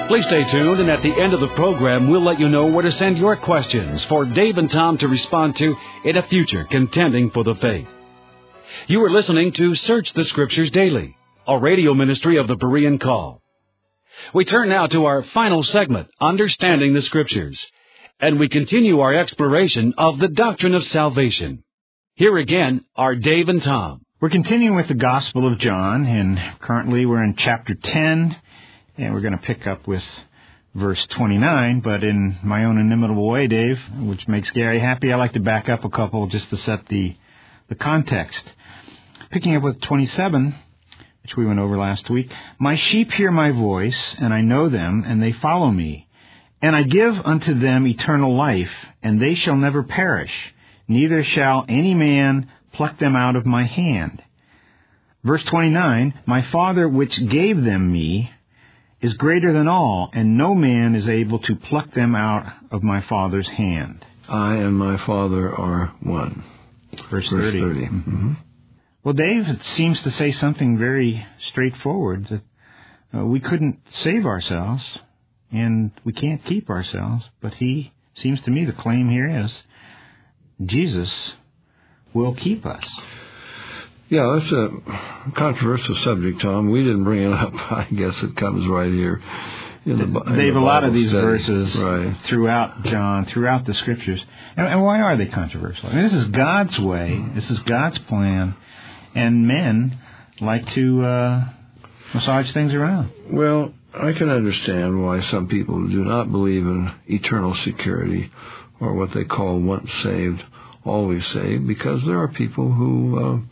Please stay tuned, and at the end of the program, we'll let you know where to send your questions for Dave and Tom to respond to in a future Contending for the Faith. You are listening to Search the Scriptures Daily, a radio ministry of the Berean Call. We turn now to our final segment, Understanding the Scriptures, and we continue our exploration of the doctrine of salvation. Here again are Dave and Tom. We're continuing with the Gospel of John, and currently we're in chapter 10, and we're going to pick up with verse 29, but in my own inimitable way, Dave, which makes Gary happy, I like to back up a couple just to set the context. Picking up with 27, which we went over last week, "My sheep hear my voice, and I know them, and they follow me. And I give unto them eternal life, and they shall never perish, neither shall any man pluck them out of my hand." Verse 29, "My Father which gave them me is greater than all, and no man is able to pluck them out of my Father's hand." I and my Father are one. Verse 30. Mm-hmm. Well, Dave, it seems to say something very straightforward, that we couldn't save ourselves, and we can't keep ourselves, but he, seems to me the claim here is, Jesus will keep us. Yeah, that's a controversial subject, Tom. We didn't bring it up. I guess it comes right here in the Bible. They have a lot of these study. verses Right. throughout John, throughout the Scriptures. And why are they controversial? I mean, this is God's way. This is God's plan. And men like to massage things around. Well, I can understand why some people do not believe in eternal security, or what they call once saved, always saved, because there are people who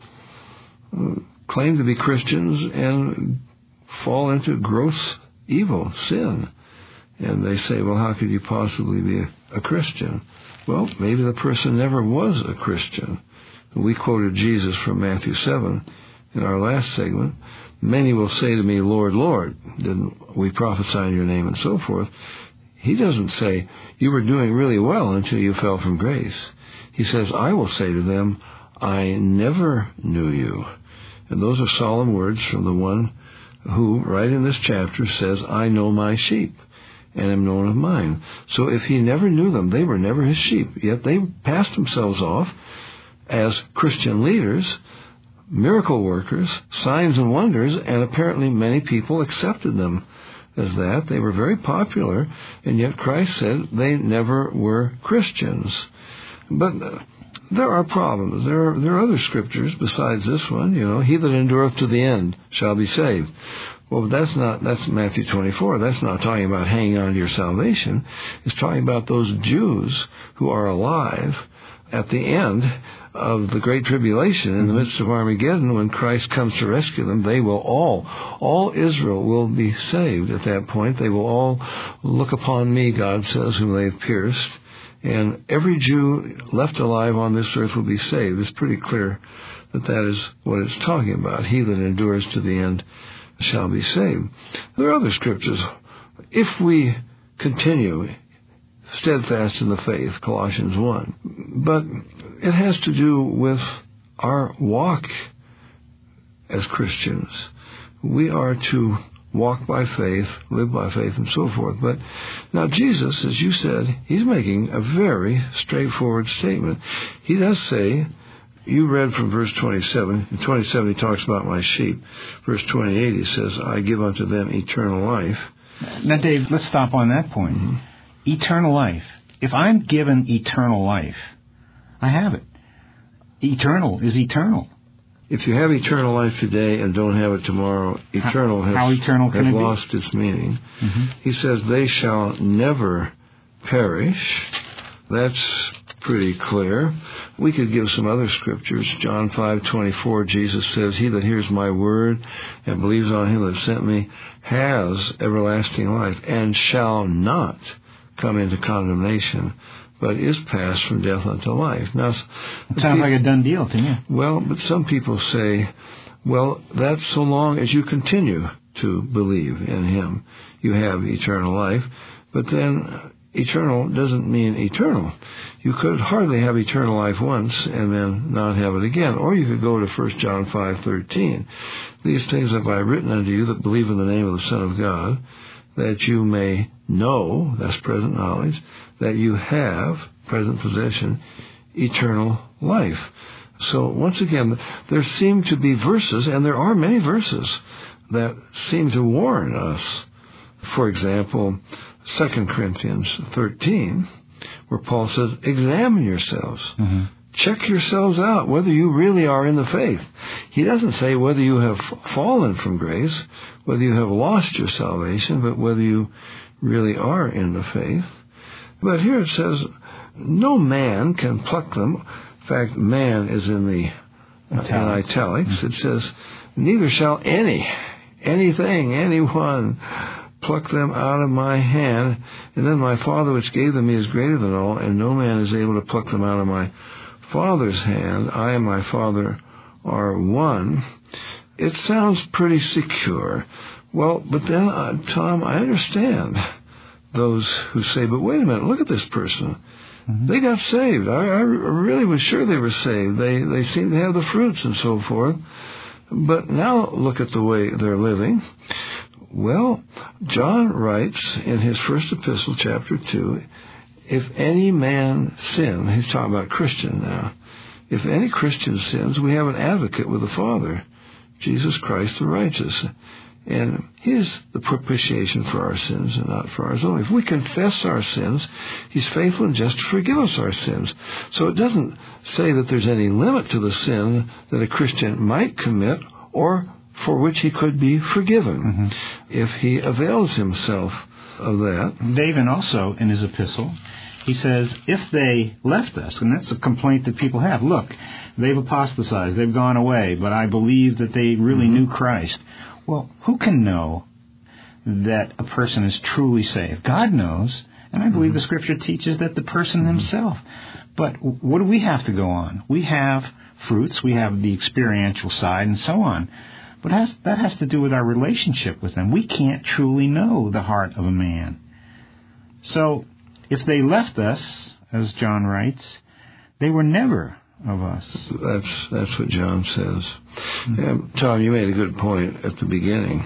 claim to be Christians and fall into gross evil, sin. And they say, well, how could you possibly be a Christian? Well, maybe the person never was a Christian. We quoted Jesus from Matthew 7 in our last segment. "Many will say to me, Lord, Lord, didn't we prophesy in your name?" and so forth. He doesn't say, you were doing really well until you fell from grace. He says, I will say to them, I never knew you. And those are solemn words from the one who, right in this chapter, says, I know my sheep and am known of mine. So if he never knew them, they were never his sheep. Yet they passed themselves off as Christian leaders, miracle workers, signs and wonders, and apparently many people accepted them as that. They were very popular, and yet Christ said they never were Christians. But there are problems. There are other scriptures besides this one. He that endureth to the end shall be saved. Well, that's Matthew 24. That's not talking about hanging on to your salvation. It's talking about those Jews who are alive at the end of the Great Tribulation, in the midst of Armageddon, when Christ comes to rescue them. They will all Israel will be saved at that point. They will all look upon me, God says, whom they have pierced. And every Jew left alive on this earth will be saved. It's pretty clear that is what it's talking about. He that endures to the end shall be saved. There are other scriptures. If we continue steadfast in the faith, Colossians 1. But it has to do with our walk as Christians. We are to walk by faith, live by faith, and so forth. But now Jesus, as you said, he's making a very straightforward statement. He does say, you read from verse 27. In 27 he talks about my sheep. Verse 28 he says, I give unto them eternal life. Now, Dave, let's stop on that point. Mm-hmm. Eternal life. If I'm given eternal life, I have it. Eternal is eternal. If you have eternal life today and don't have it tomorrow, eternal has lost its meaning. Mm-hmm. He says, they shall never perish. That's pretty clear. We could give some other scriptures. John 5:24, Jesus says, he that hears my word and believes on him that sent me has everlasting life and shall not come into condemnation, but is passed from death unto life. Now, it sounds like a done deal to me. Well, but some people say, well, that's so long as you continue to believe in him, you have eternal life. But then eternal doesn't mean eternal. You could hardly have eternal life once and then not have it again. Or you could go to 1 John 5:13. These things have I written unto you that believe in the name of the Son of God, that you may know, that's present knowledge, that you have, present possession, eternal life. So once again, there seem to be verses, and there are many verses, that seem to warn us. For example, 2 Corinthians 13, where Paul says, examine yourselves. Mm-hmm. Check yourselves out whether you really are in the faith. He doesn't say whether you have fallen from grace, whether you have lost your salvation, but whether you really are in the faith. But here it says, no man can pluck them. In fact, man is in the in italics. Mm-hmm. It says, neither shall anyone pluck them out of my hand. And then my Father which gave them me is greater than all, and no man is able to pluck them out of my Father's hand. I and my Father are one. It sounds pretty secure. Well, but then, Tom, I understand those who say, but wait a minute, look at this person. Mm-hmm. They got saved. I really was sure they were saved. They seem to have the fruits and so forth. But now look at the way they're living. Well, John writes in his first epistle, chapter 2, if any man sin, he's talking about Christian now, if any Christian sins, we have an advocate with the Father, Jesus Christ the righteous. And he is the propitiation for our sins and not for ours only. If we confess our sins, he's faithful and just to forgive us our sins. So it doesn't say that there's any limit to the sin that a Christian might commit or for which he could be forgiven if he avails himself of that. David also, in his epistle, he says, if they left us, and that's a complaint that people have, look, they've apostatized, they've gone away, but I believe that they really knew Christ. Well, who can know that a person is truly saved? God knows, and I believe the Scripture teaches that the person himself. But what do we have to go on? We have fruits, we have the experiential side, and so on. But that has to do with our relationship with them. We can't truly know the heart of a man. So, if they left us, as John writes, they were never of us. That's what John says. Tom, you made a good point at the beginning.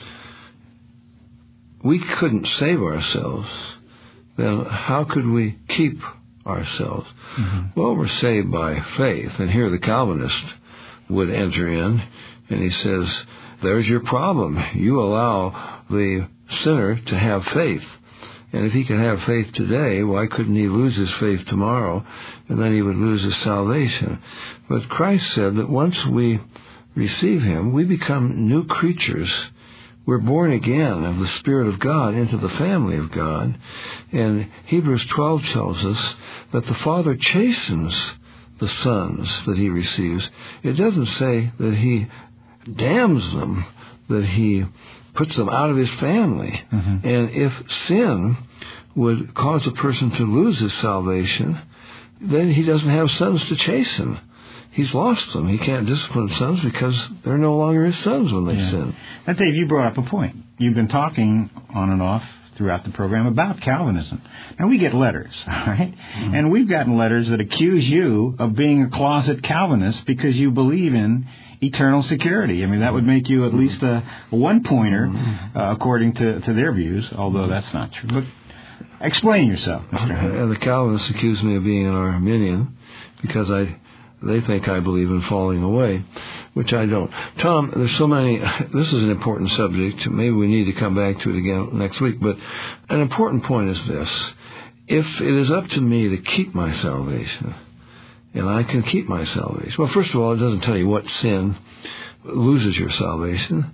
We couldn't save ourselves. Then how could we keep ourselves? Well, we're saved by faith. And here the Calvinist would enter in, and he says, there's your problem. You allow the sinner to have faith. And if he can have faith today, why couldn't he lose his faith tomorrow? And then he would lose his salvation. But Christ said that once we receive him, we become new creatures. We're born again of the Spirit of God into the family of God. And Hebrews 12 tells us that the Father chastens the sons that he receives. It doesn't say that he damns them, that he puts them out of his family. And if sin would cause a person to lose his salvation, then he doesn't have sons to chasten. He's lost them. He can't discipline sons because they're no longer his sons when they sin. Now, Dave, you brought up a point. You've been talking on and off throughout the program about Calvinism. Now, we get letters, right? And we've gotten letters that accuse you of being a closet Calvinist because you believe in eternal security. I mean, that would make you at least a one-pointer, according to their views, although that's not true. But explain yourself, Mr. Henry. The Calvinists accuse me of being an Arminian because they think I believe in falling away, which I don't. Tom, there's so many. This is an important subject. Maybe we need to come back to it again next week. But an important point is this. If it is up to me to keep my salvation, and I can keep my salvation. Well, first of all, it doesn't tell you what sin loses your salvation.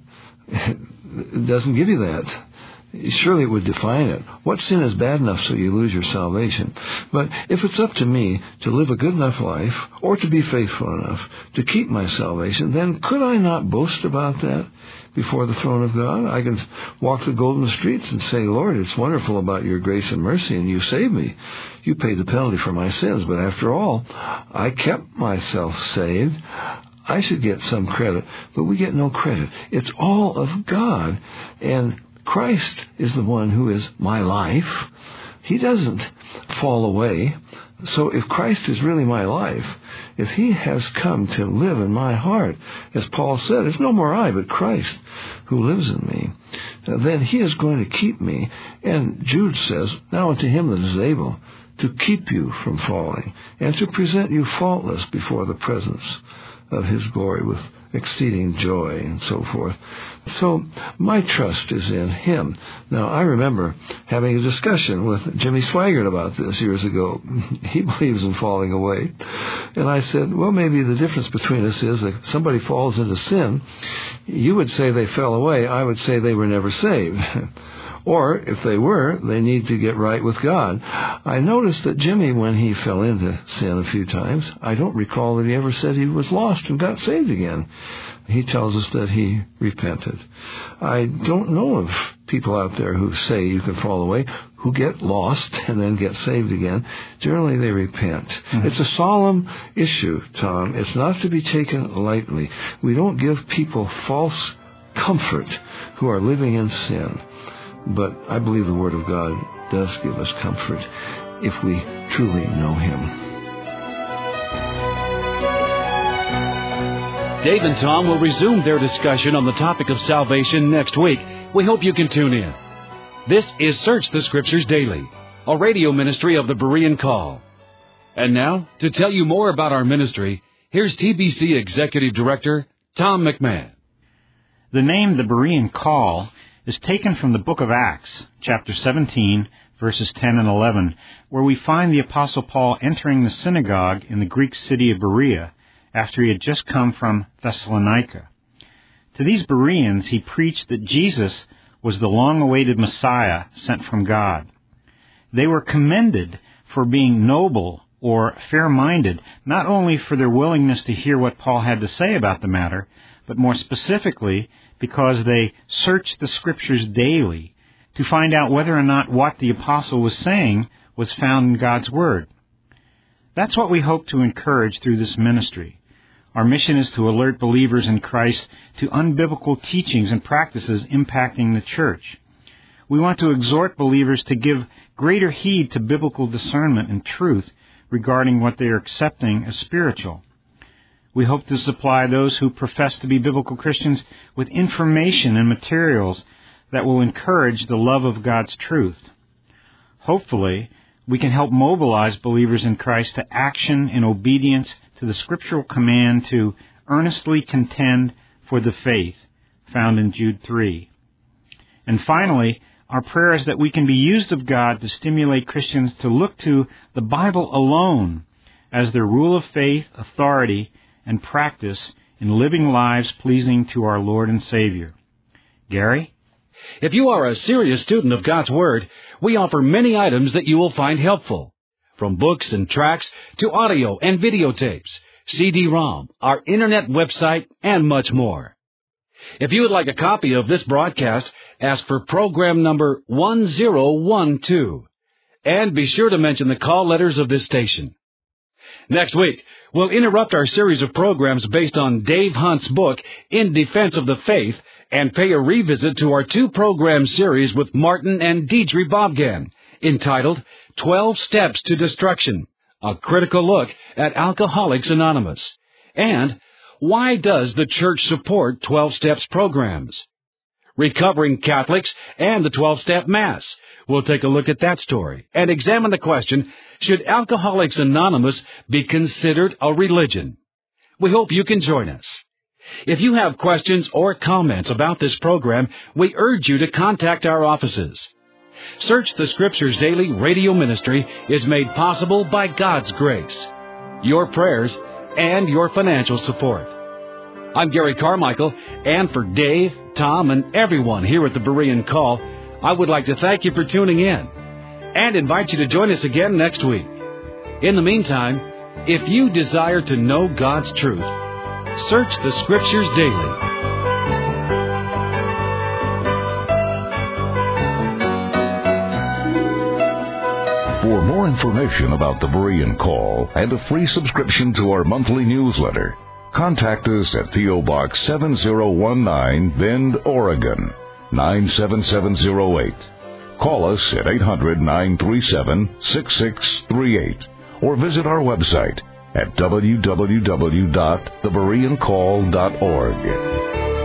It doesn't give you that. Surely it would define it. What sin is bad enough so you lose your salvation? But if it's up to me to live a good enough life or to be faithful enough to keep my salvation, then could I not boast about that before the throne of God? I can walk the golden streets and say, Lord, it's wonderful about your grace and mercy, and you saved me. You paid the penalty for my sins, but after all, I kept myself saved. I should get some credit, but we get no credit. It's all of God, and Christ is the one who is my life. He doesn't fall away. So if Christ is really my life, if he has come to live in my heart, as Paul said, it's no more I, but Christ who lives in me, then he is going to keep me. And Jude says, now unto him that is able to keep you from falling and to present you faultless before the presence of his glory with exceeding joy, and so forth. So my trust is in him. Now, I remember having a discussion with Jimmy Swaggart about this years ago. He believes in falling away. And I said, well, maybe the difference between us is that somebody falls into sin. You would say they fell away. I would say they were never saved. Or, if they were, they need to get right with God. I noticed that Jimmy, when he fell into sin a few times, I don't recall that he ever said he was lost and got saved again. He tells us that he repented. I don't know of people out there who say you can fall away, who get lost and then get saved again. Generally, they repent. Mm-hmm. It's a solemn issue, Tom. It's not to be taken lightly. We don't give people false comfort who are living in sin. But I believe the Word of God does give us comfort if we truly know him. Dave and Tom will resume their discussion on the topic of salvation next week. We hope you can tune in. This is Search the Scriptures Daily, a radio ministry of the Berean Call. And now, to tell you more about our ministry, here's TBC Executive Director Tom McMahon. The name The Berean Call is taken from the book of Acts, chapter 17, verses 10 and 11, where we find the Apostle Paul entering the synagogue in the Greek city of Berea after he had just come from Thessalonica. To these Bereans, he preached that Jesus was the long-awaited Messiah sent from God. They were commended for being noble or fair-minded, not only for their willingness to hear what Paul had to say about the matter, but more specifically because they searched the Scriptures daily to find out whether or not what the apostle was saying was found in God's Word. That's what we hope to encourage through this ministry. Our mission is to alert believers in Christ to unbiblical teachings and practices impacting the church. We want to exhort believers to give greater heed to biblical discernment and truth regarding what they are accepting as spiritual. We hope to supply those who profess to be biblical Christians with information and materials that will encourage the love of God's truth. Hopefully, we can help mobilize believers in Christ to action in obedience to the scriptural command to earnestly contend for the faith found in Jude 3. And finally, our prayer is that we can be used of God to stimulate Christians to look to the Bible alone as their rule of faith, authority, and practice in living lives pleasing to our Lord and Savior. Gary? If you are a serious student of God's Word, we offer many items that you will find helpful. From books and tracts to audio and videotapes, CD-ROM, our internet website, and much more. If you would like a copy of this broadcast, ask for program number 1012. And be sure to mention the call letters of this station. Next week, we'll interrupt our series of programs based on Dave Hunt's book, In Defense of the Faith, and pay a revisit to our two-program series with Martin and Deidre Bobgan, entitled 12 Steps to Destruction, a critical look at Alcoholics Anonymous. And why does the church support 12 Steps programs? Recovering Catholics and the 12-Step Mass. We'll take a look at that story and examine the question, should Alcoholics Anonymous be considered a religion? We hope you can join us. If you have questions or comments about this program, we urge you to contact our offices. Search the Scriptures Daily radio ministry is made possible by God's grace, your prayers, and your financial support. I'm Gary Carmichael, and for Dave, Tom, and everyone here at the Berean Call, I would like to thank you for tuning in and invite you to join us again next week. In the meantime, if you desire to know God's truth, search the Scriptures daily. For more information about the Berean Call and a free subscription to our monthly newsletter, contact us at P.O. Box 7019, Bend, Oregon, 97708. Call us at 800-937-6638 or visit our website at www.thebereancall.org.